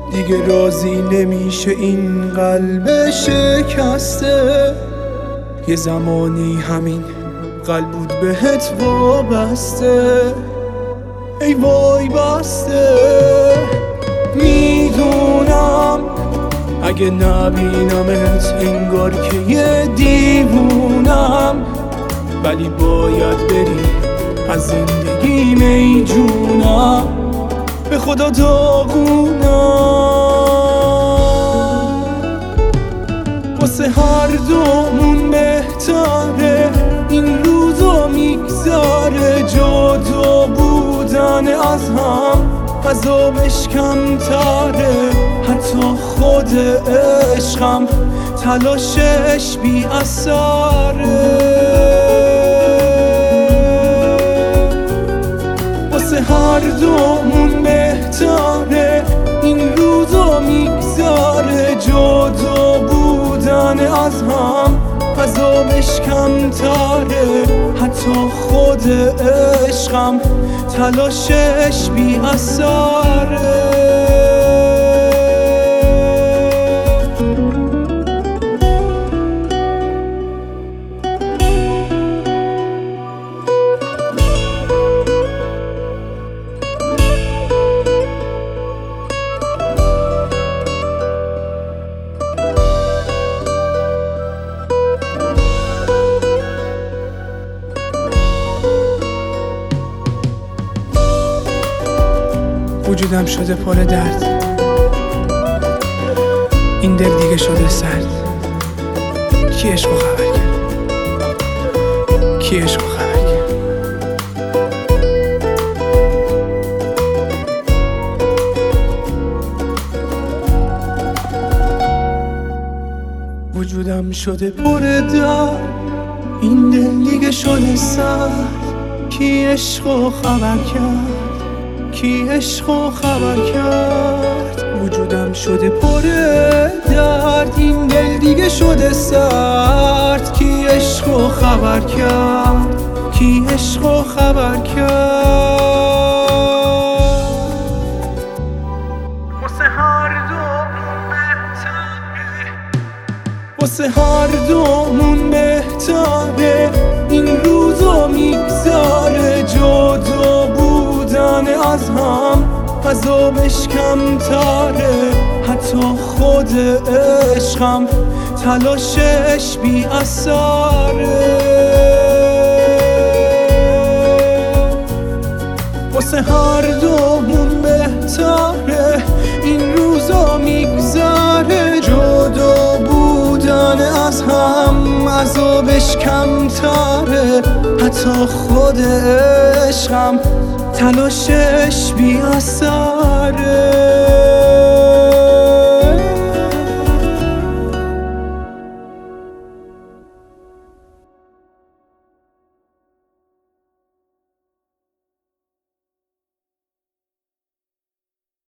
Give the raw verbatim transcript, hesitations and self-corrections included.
دیگه راضی نمیشه این قلب شکسته. یه زمانی همین قلب بود بهت وابسته، ای وای بسته. میدونم اگه نبینمت انگار که یه دیوونم، ولی باید بری از زندگیم ای جونم، به خدا داغونم. واسه هر دومون بهتره این روزا میگذره، جدا بودن از هم عذابش کمتره. حتی خود عشقم تلاشش بی اثره. واسه هر دومون بهتره این روزا میگذره، جدا بودن از هم عذابش کمتره. حتی خود عشقم تلاشش بی اثره. وجودم شده پر درد، این دل دیگه شده سرد. کی عشقو خبر کرد؟ کی عشقو خبر کرد؟ وجودم شده پر درد، این دل دیگه شده سرد. کی عشقو خبر کرد؟ کی عشقو خبر کرد؟ وجودم شده پر درد، این دل دیگه شده سرد. کی عشقو خبر کرد؟ کی عشقو خبر کرد؟ واسه هر دومون بهتره، واسه هر دومون بهتره این روزا میگذره، جدا بودن از هم عذابش کمتره. حتی خود عشقم تلاشش بی اثره. واسه هر دومون بهتره این روزا میگذره، جدا بودن از هم عذابش کمتره. حتی خود عشقم تلاشش بی اثره.